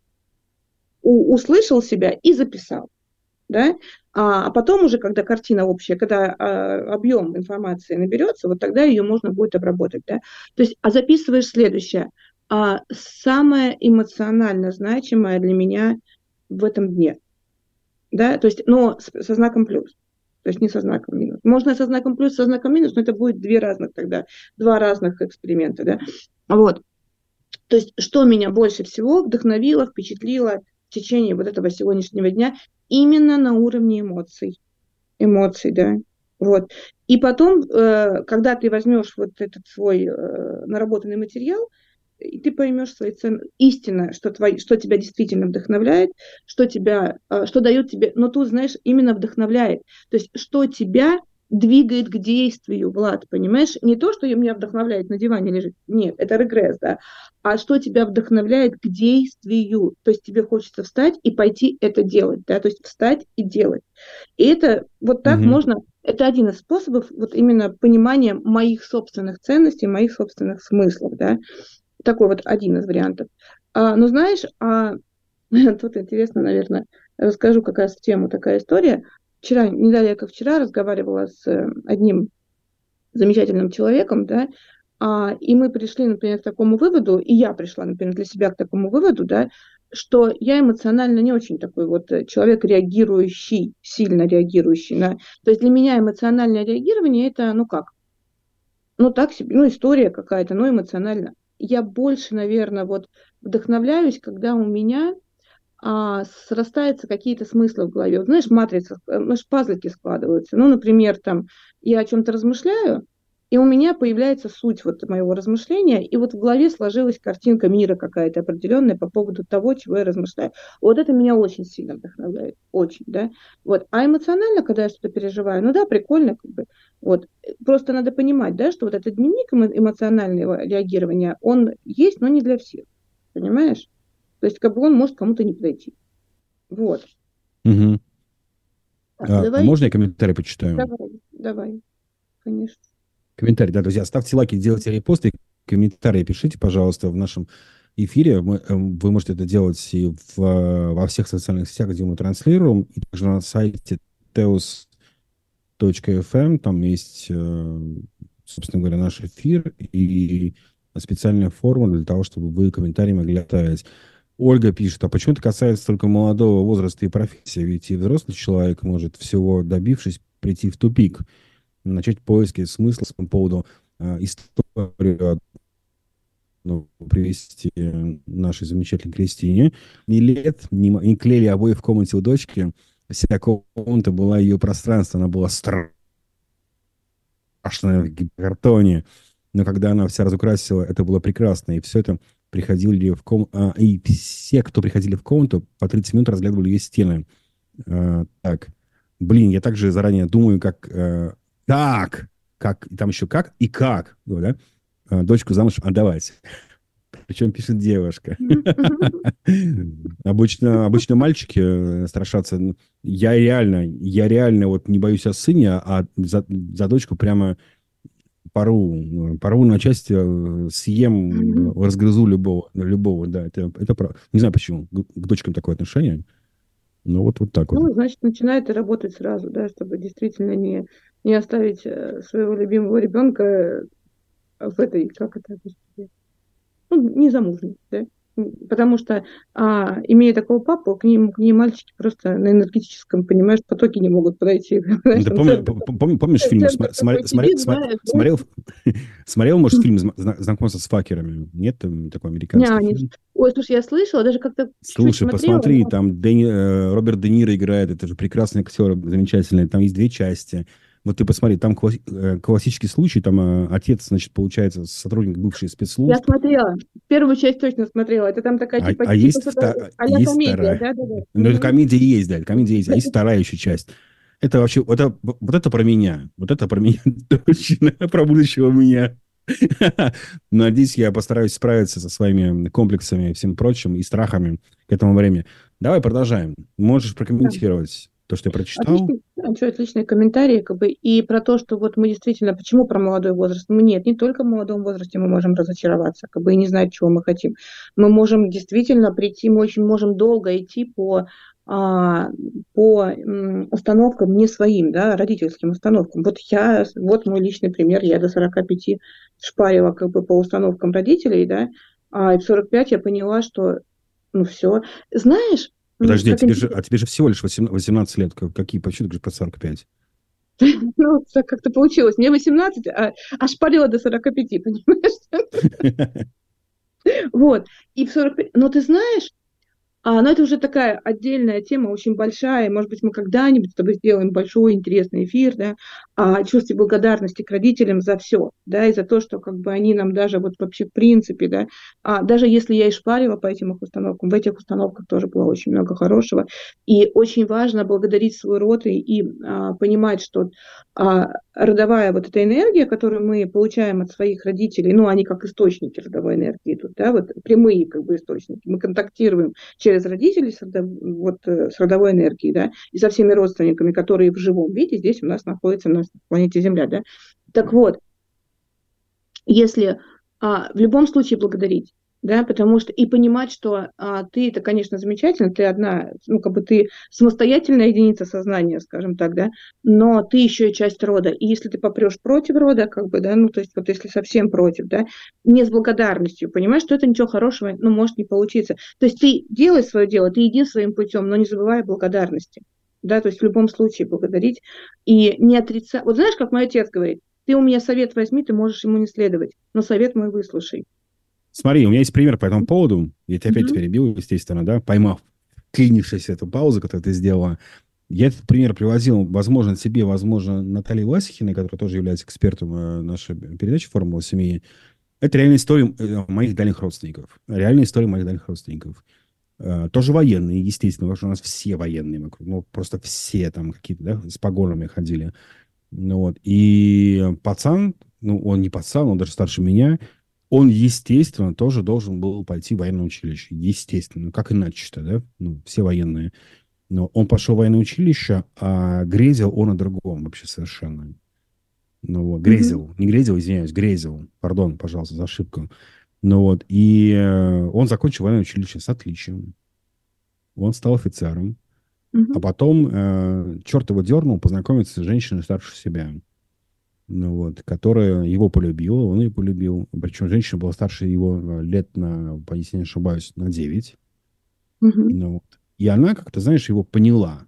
у, услышал себя и записал. Да? А, а потом уже, когда картина общая, когда а, объем информации наберется, вот тогда ее можно будет обработать. Да? То есть, а записываешь следующее. А, самое эмоционально значимое для меня в этом дне. Да? То есть, но с, со знаком плюс. То есть не со знаком минус. Можно со знаком плюс, со знаком минус, но это будет две разных тогда, два разных эксперимента. Да? Вот. То есть, что меня больше всего вдохновило, впечатлило в течение вот этого сегодняшнего дня, именно на уровне эмоций. Эмоций, да. Вот. И потом, э, когда ты возьмешь вот этот свой э, наработанный материал, и ты поймешь свои цены, истинно, что, твои, что тебя действительно вдохновляет, что, тебя, э, что дает тебе, но тут, знаешь, именно вдохновляет. То есть, что тебя двигает к действию, Влад, понимаешь? Не то, что меня вдохновляет на диване лежит, нет, это регресс, да, а что тебя вдохновляет к действию, то есть тебе хочется встать и пойти это делать, да, то есть встать и делать. И это вот так mm-hmm. можно, это один из способов вот именно понимания моих собственных ценностей, моих собственных смыслов, да, такой вот один из вариантов. А, ну, знаешь, а, тут интересно, наверное, расскажу как раз в тему такая история. Вчера, не далее, как вчера, разговаривала с одним замечательным человеком, да, А, и мы пришли, например, к такому выводу, и я пришла, например, для себя к такому выводу, да, что я эмоционально не очень такой вот э, человек реагирующий, сильно реагирующий на... То есть для меня эмоциональное реагирование это, ну как, ну так себе, ну история какая-то, но эмоционально. Я больше, наверное, вот вдохновляюсь, когда у меня а, срастаются какие-то смыслы в голове. Вот, знаешь, матрица, э, знаешь, пазлики складываются. Ну, например, там, я о чем-то размышляю, и у меня появляется суть вот моего размышления, и вот в голове сложилась картинка мира какая-то определенная по поводу того, чего я размышляю. Вот это меня очень сильно вдохновляет, очень, да. Вот. А эмоционально, когда я что-то переживаю, ну да, прикольно, как бы. Вот. Просто надо понимать, да, что вот этот дневник эмо- эмоционального реагирования, он есть, но не для всех, понимаешь? То есть, как бы он может кому-то не подойти. Вот. Мгм. Так, А, а давай, можно я комментарий почитаю? давай, давай, конечно. Комментарий, да, друзья, ставьте лайки, делайте репосты, комментарии пишите, пожалуйста, в нашем эфире. Мы, эм, вы можете это делать и в, э, во всех социальных сетях, где мы транслируем, и также на сайте teos точка эф эм. Там есть, э, собственно говоря, наш эфир и специальная форма для того, чтобы вы комментарии могли оставить. Ольга пишет, а почему это касается только молодого возраста и профессии? Ведь и взрослый человек может, всего добившись, прийти в тупик, начать поиски смысла по поводу э, истории ну, привести нашей замечательной Кристине. Ни лет, не, м- не клеили обои в комнате у дочки. Вся комната была ее пространство, она была страшная в гипертоне. Но когда она вся разукрасила, это было прекрасно. И все это приходили в комнату... А, и все, кто приходили в комнату, по тридцать минут разглядывали ее стены. А, так. Блин, я также заранее думаю, как... э, как? Как? И там еще как и как. Ну, да? А, дочку замуж отдавать. Причем пишет девушка. Обычно, обычно мальчики э, страшатся. Ну, Я реально, я реально вот не боюсь о сыне, а за, за дочку прямо порву, порву на части, э, съем, э, разгрызу любого, любого, да, это, это правда. Не знаю почему, к, к дочкам такое отношение, но вот, вот так вот. Ну, значит, начинает и работать сразу, да, чтобы действительно не, не оставить э, своего любимого ребенка в этой, как это, господи, ну, незамужней, да. М, Потому что, а, имея такого папу, к ним, к ним мальчики просто на энергетическом, понимаешь, потоке не могут подойти. Знаешь, Да там помни- центр, п- п- помни- помнишь фильм, центр сма- такой смотри- смотри- сидит, сма- знаешь, да? смотрел, смотрел, может, фильм «Зна- зна- «Знакомство с факерами»? Нет, там такой американский Нянечка. фильм? Ой, слушай, я слышала, даже как-то чуть-чуть Слушай, смотрела, посмотри, но там Дэни- э, Роберт Де Ниро играет, это же прекрасный актер, замечательный. Там есть две части. Вот ты посмотри, там класс- э, классический случай, там э, отец, значит, получается, сотрудник бывший я спецслужб, смотрела. Первую часть точно смотрела. Это там такая, а, типа, а типа есть, что-то вта- а-ля есть комедия, вторая. да, да, да. Ну, это Мгм. комедия есть, да, комедия есть. А есть вторая еще часть. Это вообще, вот это, вот это про меня. Вот это про меня точно, про будущего меня. Надеюсь, я постараюсь справиться со своими комплексами и всем прочим и страхами к этому времени. Давай продолжаем. Можешь Да. прокомментировать то, что я прочитал? Отличный, да, чё, отличные комментарии, как бы, и про то, что вот мы действительно, почему про молодой возраст? Ну, нет, не только в молодом возрасте мы можем разочароваться, как бы, и не знать, чего мы хотим. Мы можем действительно прийти, мы очень можем долго идти по, а, по м, установкам не своим, да, родительским установкам. Вот я, вот мой личный пример, я до сорока пяти шпарила как бы по установкам родителей, да, а в сорок пять я поняла, что, ну, все. Знаешь, м, Подожди, а как тебе же, интересно. а тебе же всего лишь восемнадцать восемнадцать лет. Как- Какие, почему ты говоришь про сорок пять? Ну, так как-то получилось. Мне восемнадцать, а, а шпарила до сорока пяти, понимаешь? Вот. И в сорок пять... Но ты знаешь, а, но это уже такая отдельная тема, очень большая. Может быть, мы когда-нибудь с тобой сделаем большой интересный эфир, да, о чувстве благодарности к родителям за все, да, и за то, что как бы они нам даже вот вообще в принципе, да, а, даже если я и шпарила по этим их установкам, в этих установках тоже было очень много хорошего. И очень важно благодарить свой род и, и а, понимать, что а, родовая вот эта энергия, которую мы получаем от своих родителей, ну, они как источники родовой энергии тут, да, вот прямые как бы источники, мы контактируем через родителей с, родов... вот, э, с родовой энергией, да, и со всеми родственниками, которые в живом виде здесь у нас находятся на планете Земля, да. Так вот, если а, в любом случае благодарить, Да, потому что и понимать, что а, ты это, конечно, замечательно, ты одна, ну, как бы ты самостоятельная единица сознания, скажем так, да, но ты еще и часть рода. И если ты попрешь против рода, как бы, да, ну, то есть вот если совсем против, да, не с благодарностью, понимаешь, что это ничего хорошего, ну, может не получиться. То есть ты делай свое дело, ты иди своим путем, но не забывай о благодарности, да, то есть в любом случае благодарить и не отрицать. Вот знаешь, как мой отец говорит, ты у меня совет возьми, ты можешь ему не следовать, но совет мой выслушай. Смотри, у меня есть пример по этому поводу. Я тебя опять Мгм. перебил, естественно, да, поймав, клинившись эту паузу, которую ты сделала. Я этот пример привозил, возможно, себе, возможно, Наталье Васихиной, которая тоже является экспертом э, нашей передачи «Формула семьи». Это реальная история э, моих дальних родственников. Реальная история моих дальних родственников. Э, тоже военные, естественно, потому что у нас все военные вокруг. Ну, просто все там какие-то, да, с погонами ходили. Ну, вот. И пацан, ну, он не пацан, он даже старше меня, он, естественно, тоже должен был пойти в военное училище. Естественно. Ну, как иначе-то, да? Ну, все военные. Но он пошел в военное училище, а грезил он о другом вообще совершенно. Ну вот, Мгм. грезил. Не грезил, извиняюсь, грезил. Пардон, пожалуйста, за ошибку. Ну вот, и э, он закончил военное училище с отличием. Он стал офицером. А Мгм. потом э, черт его дернул познакомиться с женщиной старше себя. Ну вот, которая его полюбила, он ее полюбил. Причем женщина была старше его э, лет на, если не ошибаюсь, на девять. Мгм. Ну вот. И она, как-то, знаешь, его поняла.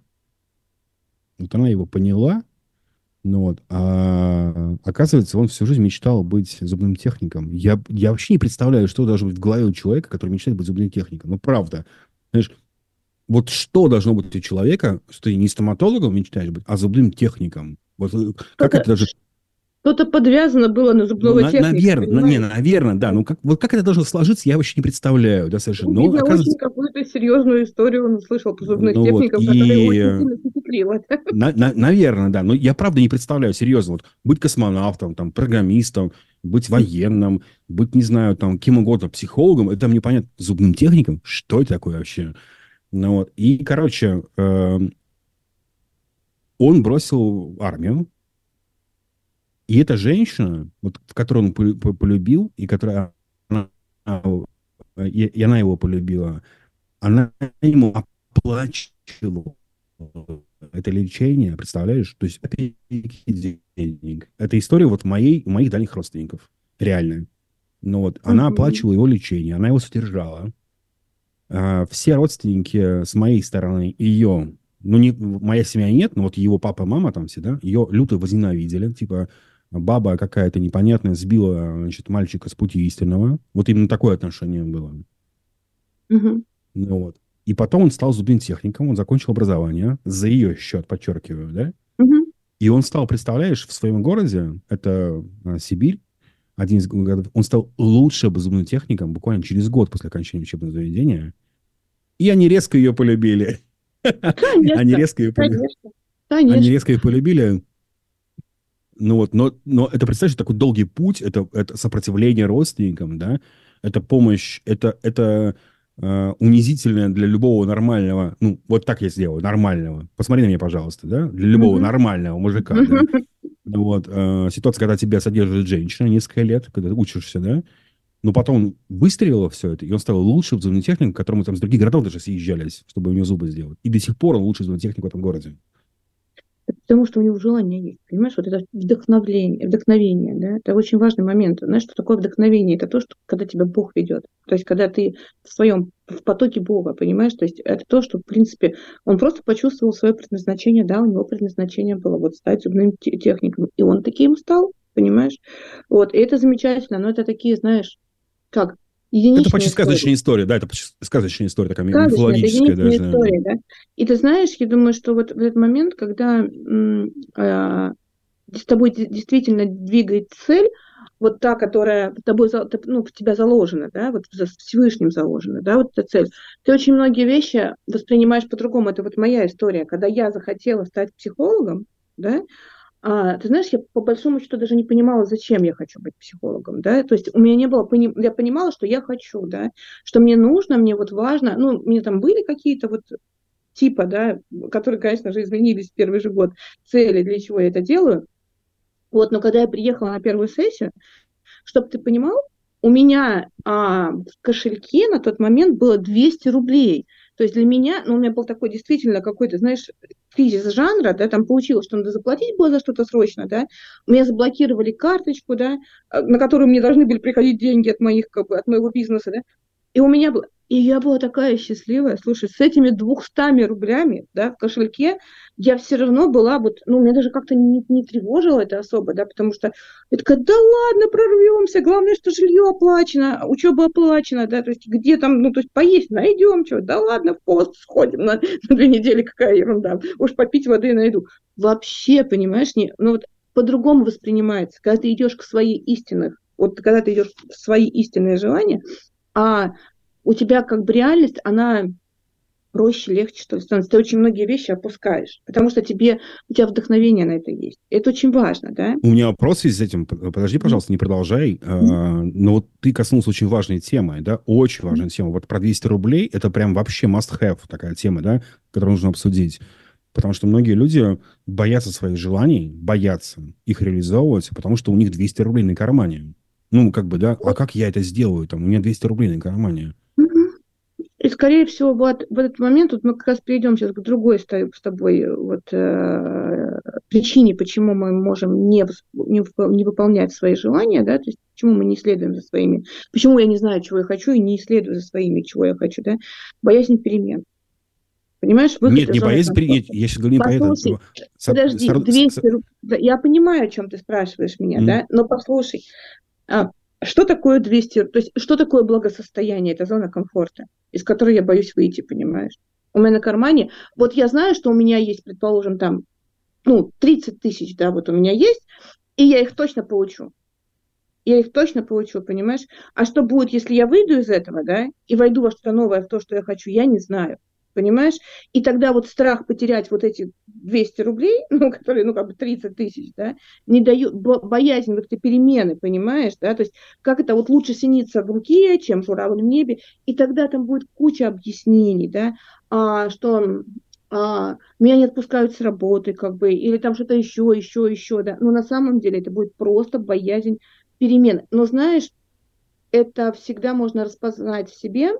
Вот она его поняла, ну вот, а оказывается, он всю жизнь мечтал быть зубным техником. Я, я вообще не представляю, что должно быть в голове у человека, который мечтает быть зубным техником. Ну, правда. Знаешь, вот что должно быть у человека, что ты не стоматологом мечтаешь быть, а зубным техником? Вот э, как Что-то это даже... что-то подвязано было на Ну, зубного на, техника, наверное, не, понимаешь? наверное, да. Ну, как, вот как это должно сложиться, я вообще не представляю, да, совершенно. Ну, Но, видно, очень оказывается, какую-то серьезную историю он услышал про зубных ну вот, техников, которые его и очень э, сильно впечатлило. На, на- наверное, да. Но я правда не представляю, серьезно, вот быть космонавтом, там, программистом, быть военным, быть, не знаю, там, кем угодно, психологом, это мне понятно, зубным техником, что это такое вообще? Ну, вот. И, короче, э, он бросил армию, и эта женщина, вот, в которую он полю- по- полюбил, и которая, она, и, и она его полюбила, она ему оплачивала это лечение, представляешь? То есть это денег. Это история вот моей, моих дальних родственников. Реально. Но вот она Мгм. оплачивала его лечение, она его содержала. А, все родственники с моей стороны ее, ну, не, моя семья нет, но вот его папа, мама там все, да, ее люто возненавидели. Типа, баба какая-то непонятная сбила, значит, мальчика с пути истинного. Вот именно такое отношение было. Мгм. Ну, вот. И потом он стал зубным техником, он закончил образование, за ее счет, подчеркиваю, да. Мгм. И он стал, представляешь, в своем городе, это а, Сибирь, один из городов, он стал лучшим зубным техником буквально через год после окончания учебного заведения. И они резко ее полюбили. Они Конечно, резко ее полюбили. конечно, Они конечно. резко ее полюбили. Ну вот, но, но это, представляешь, такой долгий путь, это, это сопротивление родственникам, да, это помощь, это, это э, унизительное для любого нормального, ну, вот так я сделаю, нормального. Посмотри на меня, пожалуйста, да, для любого Мгм. нормального мужика, да. Ну вот, э, ситуация, когда тебя содержит женщина несколько лет, когда ты учишься, да, но потом выстрелило все это, и он стал лучшим зубным техником, к которому там с других городов даже съезжались, чтобы у него зубы сделать. И до сих пор он лучший зубный техник в этом городе. Это потому что у него желание есть, понимаешь, вот это вдохновление, вдохновение, да, это очень важный момент. Знаешь, что такое вдохновение? Это то, что когда тебя Бог ведет, то есть когда ты в своем, в потоке Бога, понимаешь, то есть это то, что, в принципе, он просто почувствовал свое предназначение, да, у него предназначение было вот стать зубным те- техником, и он таким стал, понимаешь, вот, и это замечательно, но это такие, знаешь, как Это почти единичные истории. сказочная история, да, это почти сказочная история, такая ми- Сказочная, это мифологическая единственная даже. история, да. И ты знаешь, я думаю, что вот в этот момент, когда м, а, с тобой де- действительно двигает цель, вот та, которая тобой, за- т- ну, в тебя заложена, да, вот за Всевышним заложена, да, вот эта цель. Ты очень многие вещи воспринимаешь по-другому. Это вот моя история. Когда я захотела стать психологом, да, а, ты знаешь, я по большому счету даже не понимала, зачем я хочу быть психологом, да, то есть у меня не было, пони- я понимала, что я хочу, да, что мне нужно, мне вот важно, ну, мне там были какие-то вот типа, да, которые, конечно же, изменились в первый же год, цели, для чего я это делаю, вот, но когда я приехала на первую сессию, чтобы ты понимал, у меня а, в кошельке на тот момент было двести рублей. То есть для меня, ну, у меня был такой действительно какой-то, знаешь, кризис жанра, да, там получилось, что надо заплатить было за что-то срочно, да, у меня заблокировали карточку, да, на которую мне должны были приходить деньги от моих, как бы, от моего бизнеса, да, и у меня было, и я была такая счастливая, слушай, с этими двумястами рублями, да, в кошельке, я все равно была вот, ну, меня даже как-то не, не тревожило это особо, да, потому что я такая, да ладно, прорвемся, главное, что жилье оплачено, учеба оплачена, да, то есть где там, ну, то есть поесть найдем, что, да ладно, в пост сходим на, на две недели, какая ерунда, уж попить воды найду. Вообще, понимаешь, не, ну, вот по-другому воспринимается, когда ты идешь к своей истинных, вот когда ты идешь в свои истинные желания, а у тебя как бы реальность, она проще, легче, что ли, становится. Ты очень многие вещи опускаешь, потому что тебе, у тебя вдохновение на это есть. Это очень важно, да? У меня вопрос в связи с этим. Подожди, пожалуйста, не продолжай. Mm-hmm. Но вот ты коснулся очень важной темы, да? Очень важной mm-hmm. темы. Вот про двести рублей это прям вообще must-have такая тема, да? Которую нужно обсудить. Потому что многие люди боятся своих желаний, боятся их реализовывать, потому что у них двести рублей на кармане. Ну, как бы, да? А как я это сделаю? Там, у меня двести рублей на кармане. И, скорее всего, вот в этот момент, вот мы как раз перейдем сейчас к другой с тобой вот, э, причине, почему мы можем не, не, не выполнять свои желания, да, то есть почему мы не следуем за своими, почему я не знаю, чего я хочу, и не следую за своими, чего я хочу, да, боязнь перемен. Понимаешь? Нет, не боязнь перемен, я сейчас говорю не послушай, про это. Подожди, Сор... двести рублей, я понимаю, о чем ты спрашиваешь меня, mm. да, но послушай, а, что такое двести, то есть что такое благосостояние, это зона комфорта, из которой я боюсь выйти, понимаешь? У меня на кармане, вот я знаю, что у меня есть, предположим, там, ну, тридцать тысяч, да, вот у меня есть, и я их точно получу. Я их точно получу, понимаешь? А что будет, если я выйду из этого, да, и войду во что-то новое, в то, что я хочу, я не знаю. Понимаешь? И тогда вот страх потерять вот эти двести рублей, ну, которые, ну, как бы тридцать тысяч, да, не дают, боязнь вот этой перемены, понимаешь, да, то есть как это вот лучше синиться в руке, чем журавль в небе, и тогда там будет куча объяснений, да, а, что а, меня не отпускают с работы, как бы, или там что-то еще, еще, еще, да, но на самом деле это будет просто боязнь перемен. Но знаешь, это всегда можно распознать в себе,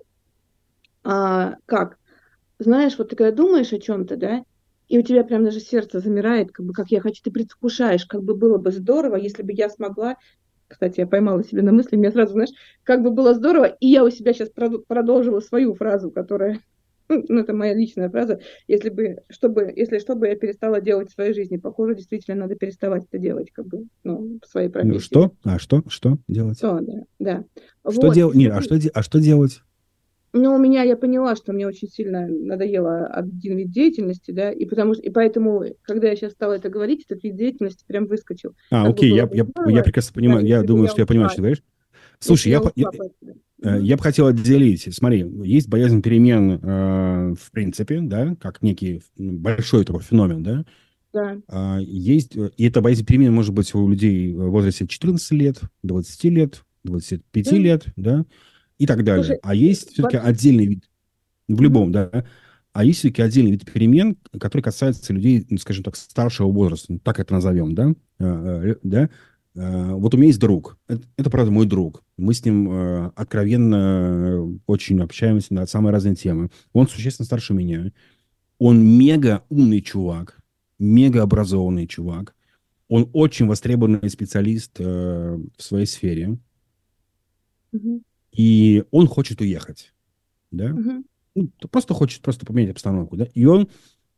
а, как? Знаешь, вот ты когда думаешь о чем-то, да, и у тебя прям даже сердце замирает, как бы, как я хочу, ты предвкушаешь, как бы было бы здорово, если бы я смогла, кстати, я поймала себя на мысли, мне сразу, знаешь, как бы было здорово, и я у себя сейчас продолжила свою фразу, которая, ну, это моя личная фраза, если бы, чтобы, если чтобы я перестала делать в своей жизни, похоже, действительно надо переставать это делать, как бы, ну, в своей профессии. Ну, что? А что? Что делать? Что, да, да. Что вот. делать? Нет, а что, а что делать? Ну, у меня, я поняла, что мне очень сильно надоело один вид деятельности, да, и потому что, и поэтому, когда я сейчас стала это говорить, этот вид деятельности прям выскочил. А, как окей, я, я, я прекрасно понимаю, да, я думаю, я что я понимаю, что ты говоришь. Слушай, я, я, я, я бы хотел отделить, смотри, есть боязнь перемен, э, в принципе, да, как некий большой такой феномен, да, да. А, есть, и эта боязнь перемен может быть у людей в возрасте четырнадцати лет, двадцати лет, двадцати пяти да. лет, да, и так далее. Слушай, а есть все-таки вот... отдельный вид, в любом, mm-hmm. да, а есть все-таки отдельный вид перемен, который касается людей, ну, скажем так, старшего возраста, так это назовем, да, а, да. А, вот у меня есть друг, это, это, правда, мой друг, мы с ним а, откровенно очень общаемся на самые разные темы, он существенно старше меня, он мега умный чувак, мега образованный чувак, он очень востребованный специалист э, в своей сфере, mm-hmm. и он хочет уехать, да, uh-huh. ну, просто хочет просто поменять обстановку, да, и он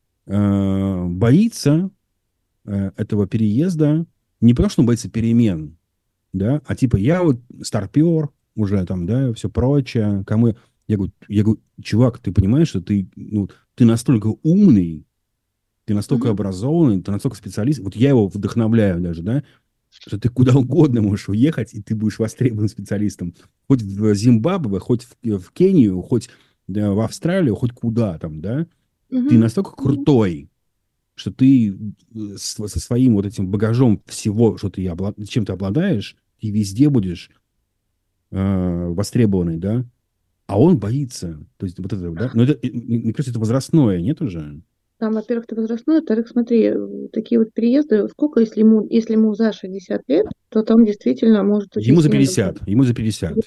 э, боится э, этого переезда, не потому что он боится перемен, да, а типа я вот старпер уже там, да, все прочее, кому я говорю, я говорю, чувак, ты понимаешь, что ты, ну, ты настолько умный, ты настолько uh-huh. образованный, ты настолько специалист, вот я его вдохновляю даже, да, что ты куда угодно можешь уехать, и ты будешь востребованным специалистом. Хоть в Зимбабве, хоть в, в Кению, хоть да, в Австралию, хоть куда там, да. Mm-hmm. Ты настолько крутой, что ты с, со своим вот этим багажом всего, что ты облад... чем ты обладаешь, ты везде будешь э, востребованный, да. А он боится. То есть вот это, да. Но это, мне кажется, это возрастное, нет уже? Там, во-первых, это возрастное, во-вторых, смотри, такие вот переезды, сколько, если ему, если ему за шестьдесят лет, то там действительно может очень Ему за сильно пятьдесят, ему за пятьдесят.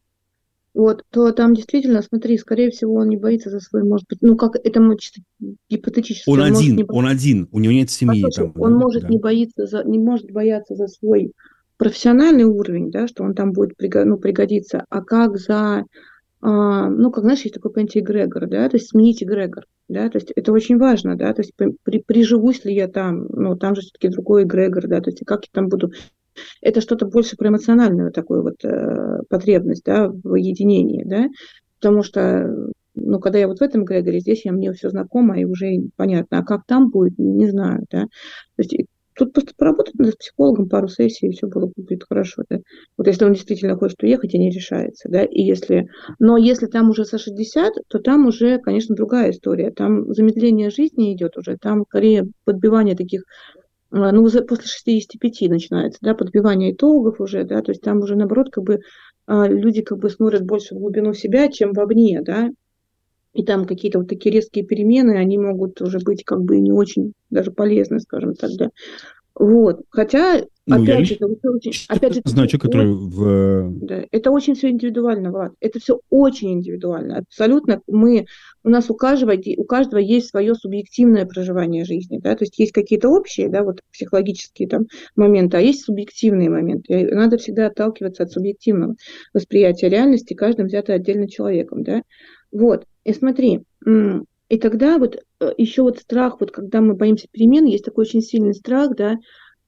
Вот, то там действительно, смотри, скорее всего, он не боится за свой, может быть, ну, как это мы чисто гипотетически. Он он может один, не бо- он один, у него нет семьи Послушай, там, он да, может да. не боиться за, не может бояться за свой профессиональный уровень, да, что он там будет приго- ну, пригодиться, а как за, а, ну, как, знаешь, есть такой понятие эгрегор, да, то есть сменить эгрегор, да, то есть это очень важно, да, то есть при, при- приживусь ли я там, ну, там же все-таки другой эгрегор, да, то есть как я там буду. Это что-то больше про эмоциональную такую вот э, потребность, да, в единении, да, потому что, ну, когда я вот в этом эгрегоре, здесь я, мне все знакомо и уже понятно, а как там будет, не знаю, да, то есть и тут просто поработать надо с психологом пару сессий, и все было, будет хорошо, да, вот если он действительно хочет уехать и не решается, да, и если, но если там уже со шестьдесят, то там уже, конечно, другая история, там замедление жизни идет уже, там скорее подбивание таких. Ну, после шестидесяти пяти начинается, да, подбивание итогов уже, да, то есть там уже, наоборот, как бы люди как бы смотрят больше в глубину себя, чем вовне, да, и там какие-то вот такие резкие перемены, они могут уже быть как бы не очень даже полезны, скажем так, да. Вот, хотя, Ну, я опять же, лично это очень, опять же, знаю это человека, который в... да, это очень все индивидуально, Влад. Это все очень индивидуально. Абсолютно. Мы, у нас у каждого, у каждого есть свое субъективное проживание жизни. Да? То есть есть какие-то общие, да, вот психологические там моменты, а есть субъективные моменты. И надо всегда отталкиваться от субъективного восприятия реальности каждым взятым отдельно человеком. Да? Вот. И смотри, и тогда вот еще вот страх, вот когда мы боимся перемен, есть такой очень сильный страх, да,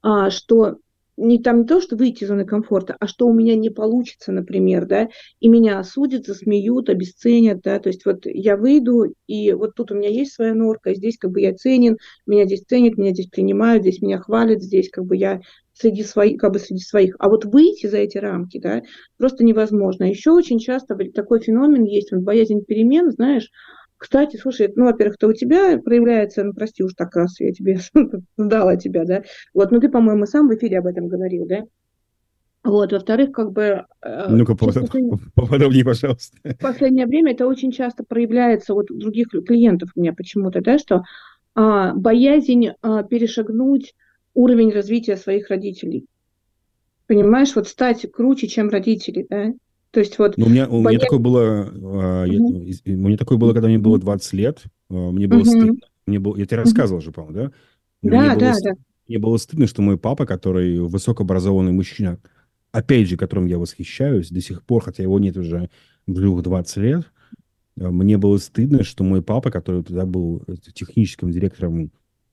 что не там не то, что выйти из зоны комфорта, а что у меня не получится, например, да, и меня осудят, засмеют, обесценят, да, то есть вот я выйду, и вот тут у меня есть своя норка, здесь как бы я ценен, меня здесь ценят, меня здесь принимают, здесь меня хвалят, здесь как бы я среди своих, как бы среди своих, а вот выйти за эти рамки, да, просто невозможно. Еще очень часто такой феномен есть, вот боязнь перемен, знаешь. Кстати, слушай, ну, во-первых, то у тебя проявляется, ну, прости уж так раз, я тебе сдала тебя, да, вот, ну, ты, по-моему, сам в эфире об этом говорил, да, вот, во-вторых, как бы... Ну-ка, поподробнее, пожалуйста. В последнее время это очень часто проявляется вот у других клиентов у меня почему-то, да, что а, боязнь а, перешагнуть уровень развития своих родителей, понимаешь, вот стать круче, чем родители, да. То есть вот... Ну, у меня, у боязнь... меня такое было, uh-huh. я, у меня такое было, когда мне было двадцать лет, мне было uh-huh. стыдно. Мне было, я тебе рассказывал uh-huh. же, по-моему, да? Да, мне, было, да, да. мне было стыдно, что мой папа, который высокообразованный мужчина, опять же, которым я восхищаюсь до сих пор, хотя его нет уже в двадцать лет, мне было стыдно, что мой папа, который тогда был техническим директором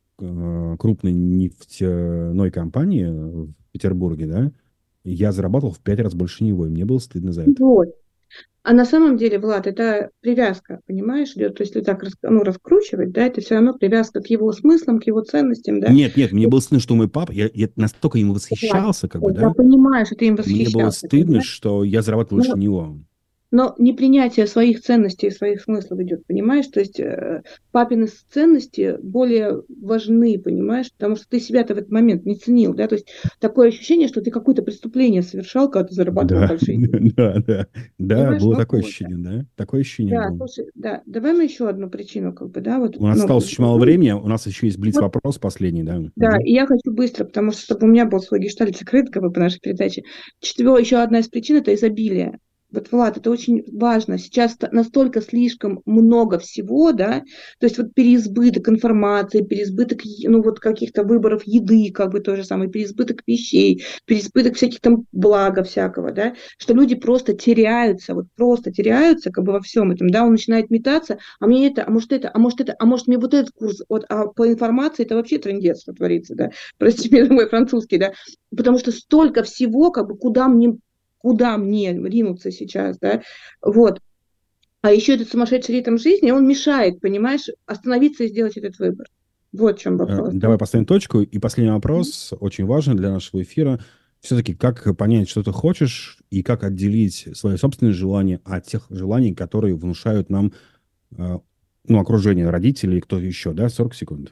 крупной нефтяной компании в Петербурге, да, я зарабатывал в пять раз больше него, и мне было стыдно за это. Вот. А на самом деле, Влад, это привязка, понимаешь, идет. То есть, если так ну, раскручивать, да, это все равно привязка к его смыслам, к его ценностям, да. Нет, нет, мне было стыдно, что мой папа, я, я настолько ему восхищался, как бы, я да. Я понимаю, что ты им восхищался. Мне было стыдно, понимаешь? что я зарабатывал больше Но... него. Но непринятие своих ценностей и своих смыслов идет, понимаешь? То есть э, папины ценности более важны, понимаешь? Потому что ты себя-то в этот момент не ценил, да? То есть такое ощущение, что ты какое-то преступление совершал, когда ты зарабатывал да, большие деньги. Да, да, да, понимаешь? было Ну, такое вот, ощущение, да? Такое ощущение да, было. слушай, да, давай мы еще одну причину, как бы, да? Вот, у нас ну, осталось очень мало времени, у нас еще есть блиц-вопрос вот, последний, да? Да, угу. И я хочу быстро, потому что, чтобы у меня был свой гештальт закрыт, как бы, по нашей передаче. Четвертое, еще одна из причин – это изобилие. Вот, Влад, это очень важно. Сейчас настолько слишком много всего, да, то есть вот переизбыток информации, переизбыток, ну, вот каких-то выборов еды, как бы то же самое, переизбыток вещей, переизбыток всяких там блага всякого, да, что люди просто теряются, вот просто теряются как бы во всем этом, да, он начинает метаться, а мне это, а может это, а может это, а может мне вот этот курс, вот, а по информации это вообще трындец, что творится, да, прости меня, мой французский, да, потому что столько всего, как бы, куда мне куда мне ринуться сейчас, да, вот. А еще этот сумасшедший ритм жизни, он мешает, понимаешь, остановиться и сделать этот выбор. Вот в чем вопрос. Давай поставим точку. И последний вопрос, mm-hmm. очень важный для нашего эфира. Все-таки как понять, что ты хочешь, и как отделить свои собственные желания от тех желаний, которые внушают нам, ну, окружение, родители и кто-то еще, да, сорок секунд.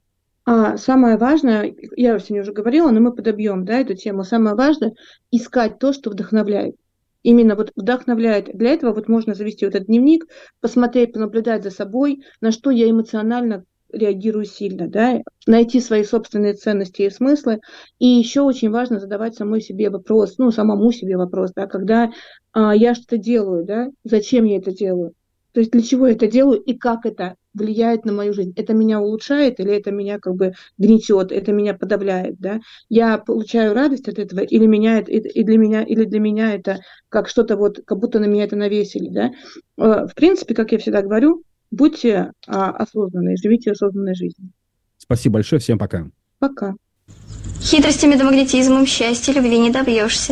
А самое важное, я сегодня уже говорила, но мы подобьем, да, эту тему. Самое важное – искать то, что вдохновляет. Именно вот вдохновляет. Для этого вот можно завести вот этот дневник, посмотреть, понаблюдать за собой, на что я эмоционально реагирую сильно, да, найти свои собственные ценности и смыслы. И еще очень важно задавать самой себе вопрос, ну, самому себе вопрос, да, когда а, я что-то делаю, да, зачем я это делаю? То есть для чего я это делаю и как это влияет на мою жизнь? Это меня улучшает или это меня как бы гнетет, это меня подавляет, да? Я получаю радость от этого или меня, и для меня, или для меня это как что-то вот, как будто на меня это навесили, да? В принципе, как я всегда говорю, будьте а, осознанны, живите осознанной жизнью. Спасибо большое, всем пока. Пока. Хитростями да магнетизмом счастья, любви не добьешься.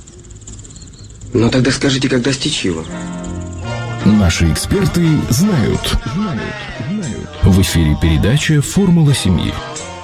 Ну тогда скажите, как достичь его? Наши эксперты знают. В эфире передача «Формула семьи».